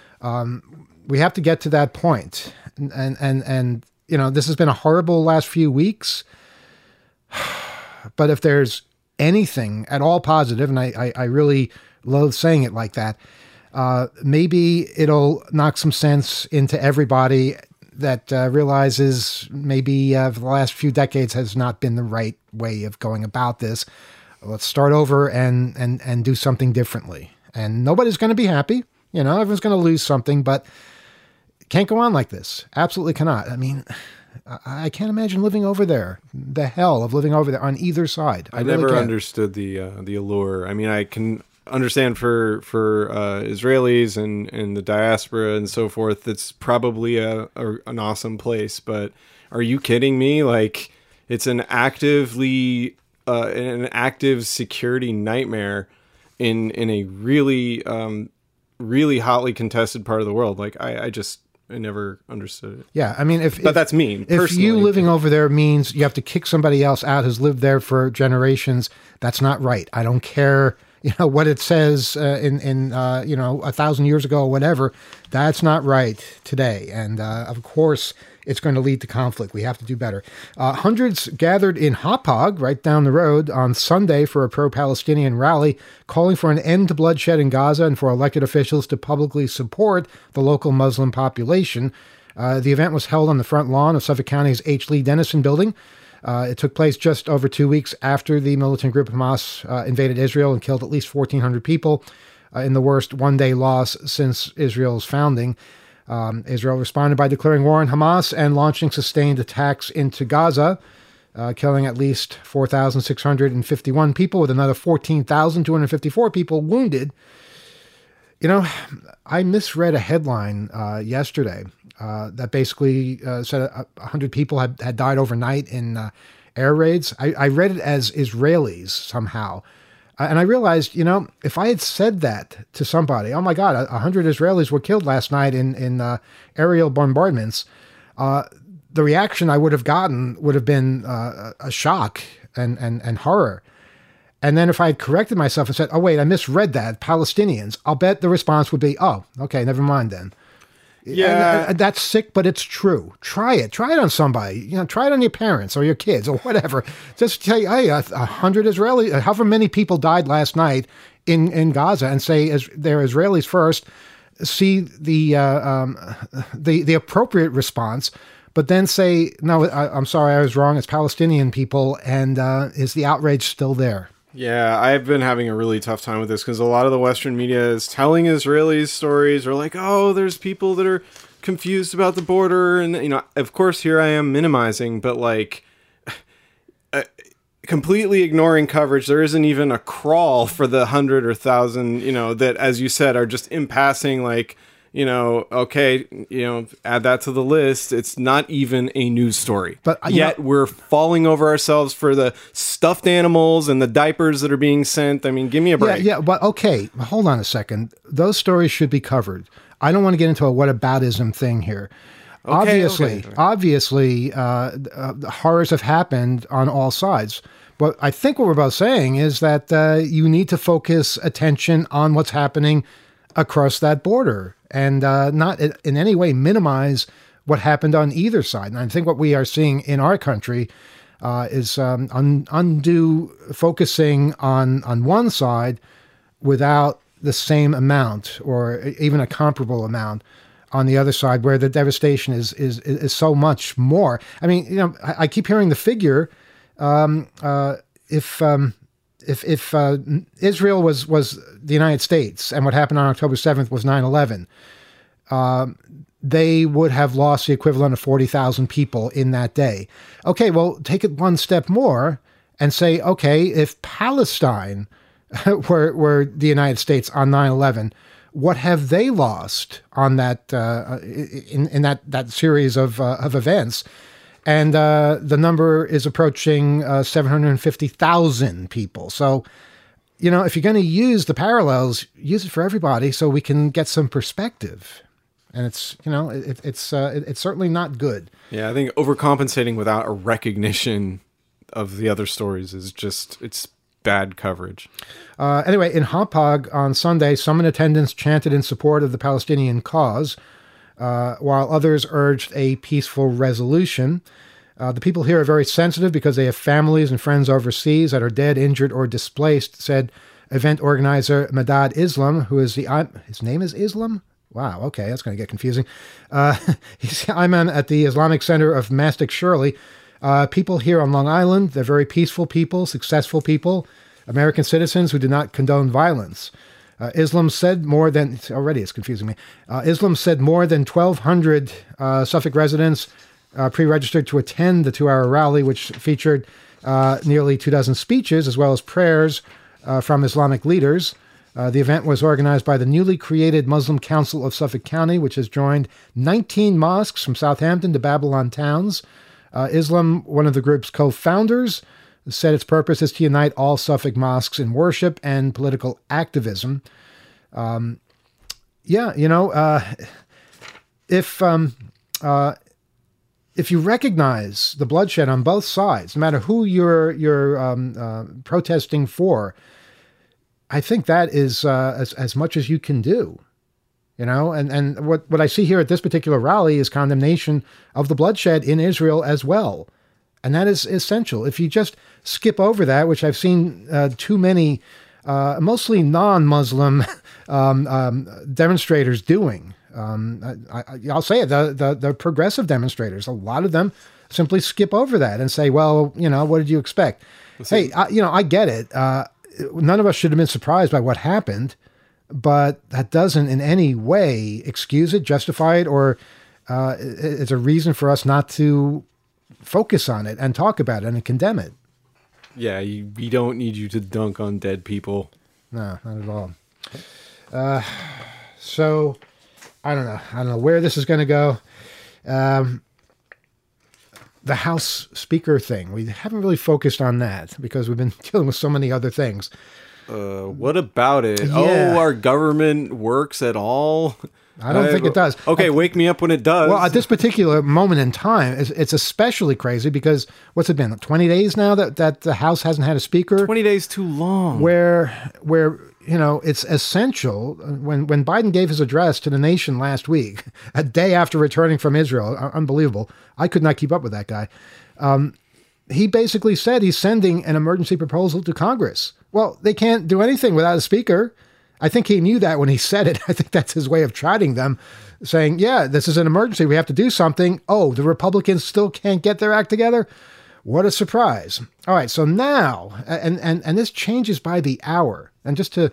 um, we have to get to that point. And and and, and you know, this has been a horrible last few weeks. But if there's anything at all positive, and I, I, I really loathe saying it like that, uh, maybe it'll knock some sense into everybody that uh, realizes maybe uh, for the last few decades has not been the right way of going about this. Let's start over and and and do something differently. And nobody's going to be happy. You know, everyone's going to lose something, but it can't go on like this. Absolutely cannot. I mean, I can't imagine living over there. The hell of living over there on either side. I, I really never can't. understood the uh, the allure. I mean, I can understand for for uh, Israelis and, and the diaspora and so forth. It's probably a, a an awesome place. But are you kidding me? Like, it's an actively uh, an active security nightmare in in a really um, really hotly contested part of the world. Like I, I just I never understood it. Yeah, I mean, if but if, that's me. If personally. you living over there means you have to kick somebody else out who's lived there for generations, that's not right. I don't care, you know, what it says uh, in in uh, you know a thousand years ago or whatever. That's not right today, and uh, of course, it's going to lead to conflict. We have to do better. Uh, hundreds gathered in Hauppauge, right down the road, on Sunday for a pro-Palestinian rally, calling for an end to bloodshed in Gaza and for elected officials to publicly support the local Muslim population. Uh, the event was held on the front lawn of Suffolk County's H. Lee Denison building. Uh, it took place just over two weeks after the militant group Hamas uh, invaded Israel and killed at least fourteen hundred people uh, in the worst one-day loss since Israel's founding. Um, Israel responded by declaring war on Hamas and launching sustained attacks into Gaza, uh, killing at least four thousand six hundred fifty-one people, with another fourteen thousand two hundred fifty-four people wounded. You know, I misread a headline uh, yesterday uh, that basically uh, said one hundred people had, had died overnight in uh, air raids. I, I read it as Israelis somehow. And I realized, you know, if I had said that to somebody, oh my God, a hundred Israelis were killed last night in, in uh, aerial bombardments, uh, the reaction I would have gotten would have been uh, a shock and, and, and horror. And then if I had corrected myself and said, oh wait, I misread that, Palestinians, I'll bet the response would be, oh, okay, never mind then. Yeah, and, and that's sick, but it's true. Try it. Try it on somebody. You know, try it on your parents or your kids or whatever. Just tell you, hey, a, a hundred Israeli, however many people died last night in, in Gaza, and say as they're Israelis first. See the uh, um, the the appropriate response, but then say, no, I, I'm sorry, I was wrong. It's Palestinian people, and uh, is the outrage still there? Yeah, I've been having a really tough time with this because a lot of the Western media is telling Israelis stories or like, oh, there's people that are confused about the border. And, you know, of course, here I am minimizing, but like uh, completely ignoring coverage. There isn't even a crawl for the hundred or thousand, you know, that, as you said, are just in passing, like, you know, okay, you know, add that to the list. It's not even a news story. But yet know, we're falling over ourselves for the stuffed animals and the diapers that are being sent. I mean, give me a break. Yeah, yeah, but okay, hold on a second. Those stories should be covered. I don't want to get into a whataboutism thing here. Okay, obviously, okay. obviously, uh, uh, horrors have happened on all sides. But I think what we're both saying is that uh, you need to focus attention on what's happening across that border, and uh, not in any way minimize what happened on either side. And I think what we are seeing in our country uh, is um, un- undue focusing on, on one side without the same amount or even a comparable amount on the other side, where the devastation is is is so much more. I mean, you know, I, I keep hearing the figure, um, uh, if... Um, If if uh, Israel was, was the United States and what happened on October seventh was nine eleven, uh, they would have lost the equivalent of forty thousand people in that day. Okay, well, take it one step more and say, okay, if Palestine were, were the United States on nine eleven, what have they lost on that uh, in, in that, that series of, uh, of events? And uh, the number is approaching uh, seven hundred fifty thousand people. So, you know, if you're going to use the parallels, use it for everybody so we can get some perspective. And it's, you know, it, it's uh, it, it's certainly not good. Yeah, I think overcompensating without a recognition of the other stories is just, it's bad coverage. Uh, anyway, in Hauppauge on Sunday, some in attendance chanted in support of the Palestinian cause, Uh, while others urged a peaceful resolution. Uh, the people here are very sensitive because they have families and friends overseas that are dead, injured, or displaced, said event organizer Madad Islam, who is the... Uh, his name is Islam? Wow, okay, that's going to get confusing. Uh, he's the imam at the Islamic Center of Mastic Shirley. Uh, people here on Long Island, they're very peaceful people, successful people, American citizens who do not condone violence. Uh, Islam said more than, already it's confusing me, uh, Islam said more than twelve hundred uh, Suffolk residents uh, pre-registered to attend the two-hour rally, which featured uh, nearly two dozen speeches, as well as prayers uh, from Islamic leaders. Uh, the event was organized by the newly created Muslim Council of Suffolk County, which has joined nineteen mosques from Southampton to Babylon towns. Uh, Islam, one of the group's co-founders, said its purpose is to unite all Suffolk mosques in worship and political activism. Um, yeah, you know, uh, if um, uh, if you recognize the bloodshed on both sides, no matter who you're you're um, uh, protesting for, I think that is uh, as as much as you can do. You know, and, and what, what I see here at this particular rally is condemnation of the bloodshed in Israel as well. And that is essential. If you just skip over that, which I've seen uh, too many, uh, mostly non-Muslim um, um, demonstrators doing, um, I, I, I'll say it, the, the, the progressive demonstrators, a lot of them simply skip over that and say, well, you know, what did you expect? Let's hey, I, you know, I get it. Uh, none of us should have been surprised by what happened. But that doesn't in any way excuse it, justify it, or uh, it's a reason for us not to focus on it and talk about it and condemn it. Yeah, you, we don't need you to dunk on dead people. No, not at all. Uh, so, I don't know. I don't know where this is going to go. Um, the House Speaker thing, we haven't really focused on that because we've been dealing with so many other things. Uh, what about it? Yeah. Oh, our government works at all? I don't I, think it does. Okay, I, wake me up when it does. Well, at this particular moment in time, it's, it's especially crazy because what's it been, twenty days now that, that the House hasn't had a speaker? twenty days too long. Where, where you know, it's essential. When, when Biden gave his address to the nation last week, a day after returning from Israel, unbelievable. I could not keep up with that guy. Um, he basically said he's sending an emergency proposal to Congress. Well, they can't do anything without a speaker. I think he knew that when he said it. I think that's his way of chiding them, saying, yeah, this is an emergency. We have to do something. Oh, the Republicans still can't get their act together? What a surprise. All right, so now, and, and, and this changes by the hour. And just to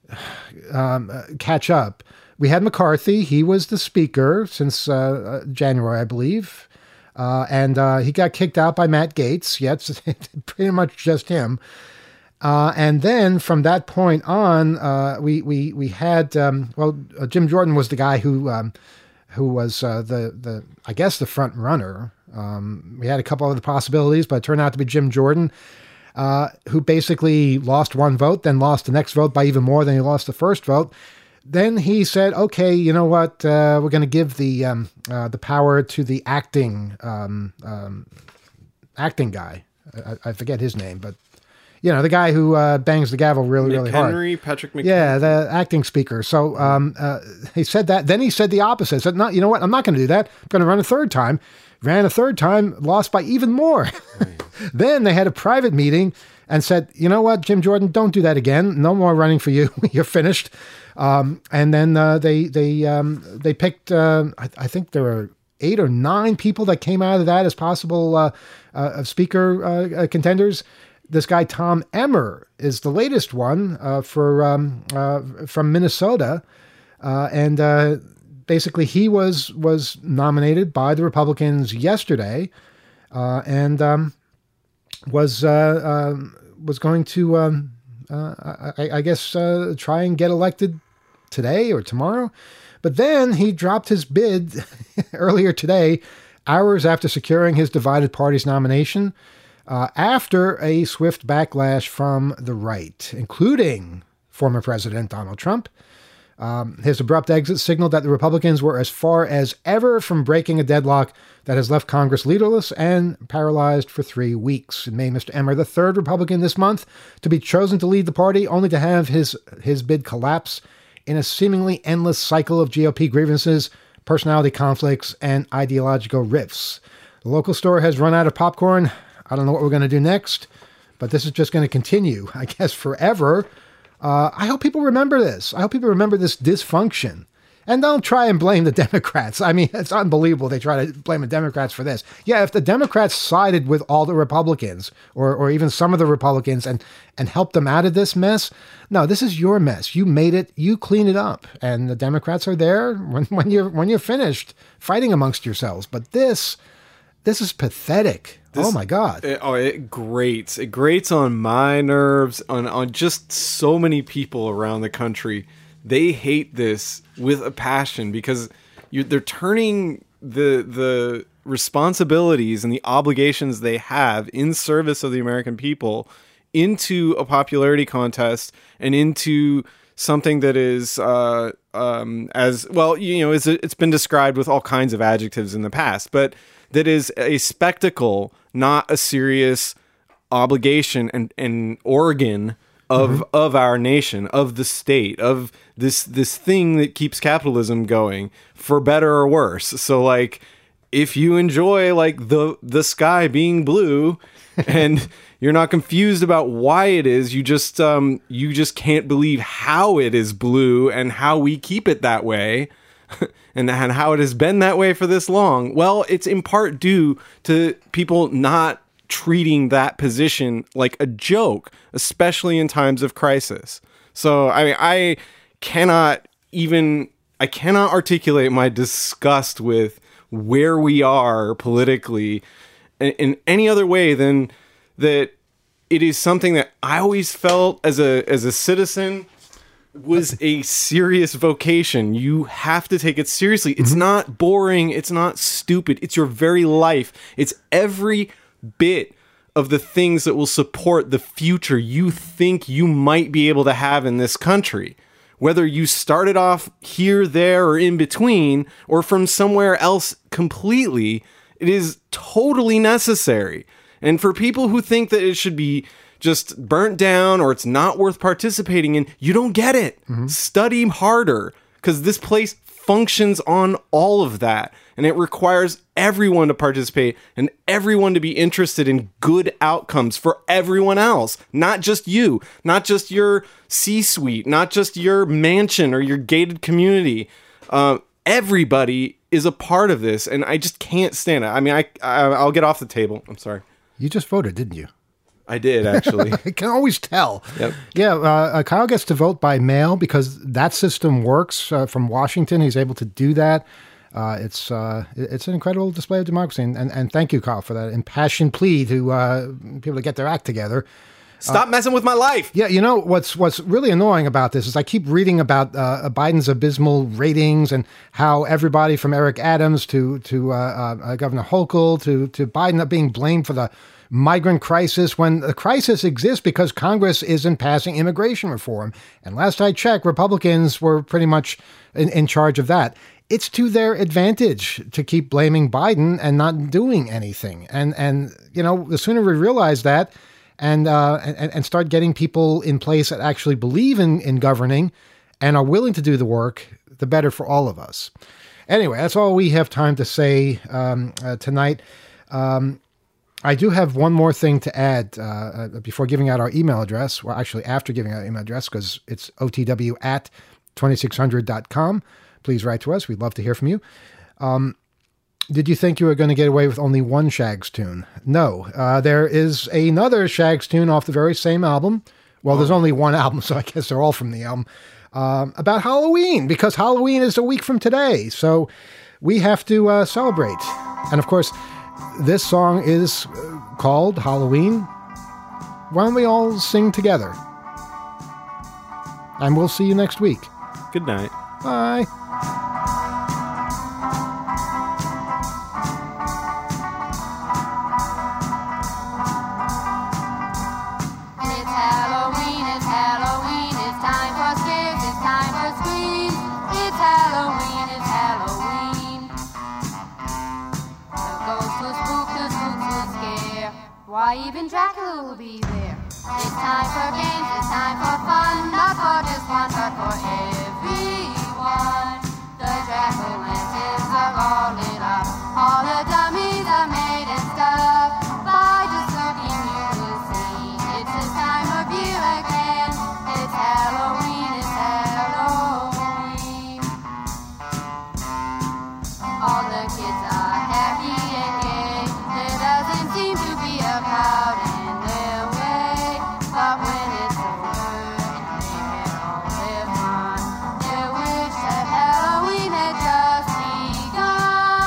um, catch up, we had McCarthy. He was the speaker since uh, January, I believe. Uh, and uh, he got kicked out by Matt Gaetz. Yeah, it's pretty much just him. Uh, and then from that point on, uh, we we we had um, well, uh, Jim Jordan was the guy who um, who was uh, the the I guess the front runner. Um, we had a couple other possibilities, but it turned out to be Jim Jordan, uh, who basically lost one vote, then lost the next vote by even more than he lost the first vote. Then he said, "Okay, you know what? Uh, we're going to give the um, uh, the power to the acting um, um, acting guy. I, I forget his name, but." You know, the guy who uh, bangs the gavel really, really hard. McHenry, Patrick McHenry. Yeah, the acting speaker. So um, uh, he said that. Then he said the opposite. He said, no, you know what? I'm not going to do that. I'm going to run a third time. Ran a third time, lost by even more. Right. Then they had a private meeting and said, you know what, Jim Jordan, don't do that again. No more running for you. You're finished. Um, and then uh, they they um, they picked, uh, I, I think there were eight or nine people that came out of that as possible uh, uh, speaker uh, contenders. This guy, Tom Emmer, is the latest one uh, for um, uh, from Minnesota. Uh, and uh, basically he was was nominated by the Republicans yesterday uh, and um, was uh, uh, was going to, um, uh, I, I guess, uh, try and get elected today or tomorrow. But then he dropped his bid earlier today, hours after securing his divided party's nomination. Uh, after a swift backlash from the right, including former President Donald Trump. Um, his abrupt exit signaled that the Republicans were as far as ever from breaking a deadlock that has left Congress leaderless and paralyzed for three weeks. It made Mister Emmer the third Republican this month to be chosen to lead the party, only to have his, his bid collapse in a seemingly endless cycle of G O P grievances, personality conflicts, and ideological rifts. The local store has run out of popcorn. I don't know what we're going to do next, but this is just going to continue, I guess, forever. Uh, I hope people remember this. I hope people remember this dysfunction. And don't try and blame the Democrats. I mean, it's unbelievable they try to blame the Democrats for this. Yeah, if the Democrats sided with all the Republicans, or or even some of the Republicans, and, and helped them out of this mess, no, this is your mess. You made it. You clean it up. And the Democrats are there when, when you're when you're finished fighting amongst yourselves. But this... This is pathetic. This, oh, my God. It, oh, it grates. It grates on my nerves, on, on just so many people around the country. They hate this with a passion because you, they're turning the the responsibilities and the obligations they have in service of the American people into a popularity contest and into something that is uh, um, as well, you know, it's, it's been described with all kinds of adjectives in the past, but that is a spectacle, not a serious obligation and, and organ of mm-hmm. of our nation, of the state, of this this thing that keeps capitalism going, for better or worse. So, like, if you enjoy like the the sky being blue, and you're not confused about why it is, you just um you just can't believe how it is blue and how we keep it that way, and and how it has been that way for this long. Well, it's in part due to people not treating that position like a joke, especially in times of crisis. So, I mean, I cannot even I cannot articulate my disgust with where we are politically in, in any other way than that it is something that I always felt as a as a citizen was a serious vocation. You have to take it seriously. It's mm-hmm. not boring. It's not stupid. It's your very life. It's every bit of the things that will support the future you think you might be able to have in this country. Whether you started off here, there, or in between, or from somewhere else completely, it is totally necessary. And for people who think that it should be just burnt down or it's not worth participating in, you don't get it. Mm-hmm. Study harder, because this place functions on all of that. And it requires everyone to participate and everyone to be interested in good outcomes for everyone else. Not just you, not just your C-suite, not just your mansion or your gated community. Uh, everybody is a part of this, and I just can't stand it. I mean, I, I, I'll get off the table. I'm sorry. You just voted, didn't you? I did, actually. I can always tell. Yep. Yeah, uh, Kyle gets to vote by mail because that system works uh, from Washington. He's able to do that. Uh, it's uh, it's an incredible display of democracy. And, and, and thank you, Kyle, for that impassioned plea to uh, people to get their act together. Stop uh, messing with my life. Yeah, you know, what's what's really annoying about this is I keep reading about uh, Biden's abysmal ratings and how everybody from Eric Adams to to uh, uh, Governor Hochul to, to Biden are being blamed for the migrant crisis, when the crisis exists because Congress isn't passing immigration reform. And last I checked, Republicans were pretty much in, in charge of that. It's to their advantage to keep blaming Biden and not doing anything. And, and you know, the sooner we realize that and, uh, and, and start getting people in place that actually believe in, in governing and are willing to do the work, the better for all of us. Anyway, that's all we have time to say um, uh, tonight. Um, I do have one more thing to add uh, before giving out our email address. Well, actually, after giving out our email address, because it's O T W at twenty-six hundred dot com. Please write to us. We'd love to hear from you. Um, did you think you were going to get away with only one Shags tune? No. Uh, there is another Shags tune off the very same album. Well, oh. There's only one album, so I guess they're all from the album. Um, about Halloween, because Halloween is a week from today. So we have to uh, celebrate. And of course, this song is called Halloween. Why don't we all sing together? And we'll see you next week. Good night. Bye. It's Halloween, it's Halloween, it's time for scares, it's time for screams. It's Halloween, it's Halloween. The ghosts will spook, the spooks will scare. Why, even Dracula will be there. It's time for games, it's time for fun, not for just one, but for everyone. The jack-o'-lanterns are all lit up, all the dummies are made and stuff. By just looking you will see, it's this time of year again. It's Halloween, it's Halloween. All the kids are happy and gay, there doesn't seem to be a cloud in their way. But when it's over and they had all their fun, they wish that Halloween had just begun.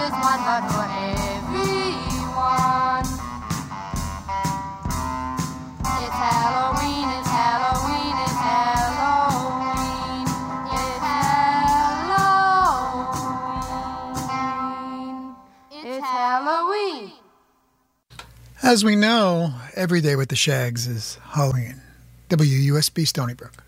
just one, but for everyone. It's Halloween, it's Halloween, it's Halloween. It's Halloween. It's Halloween. As we know, every day with the Shags is Halloween. W U S B Stony Brook.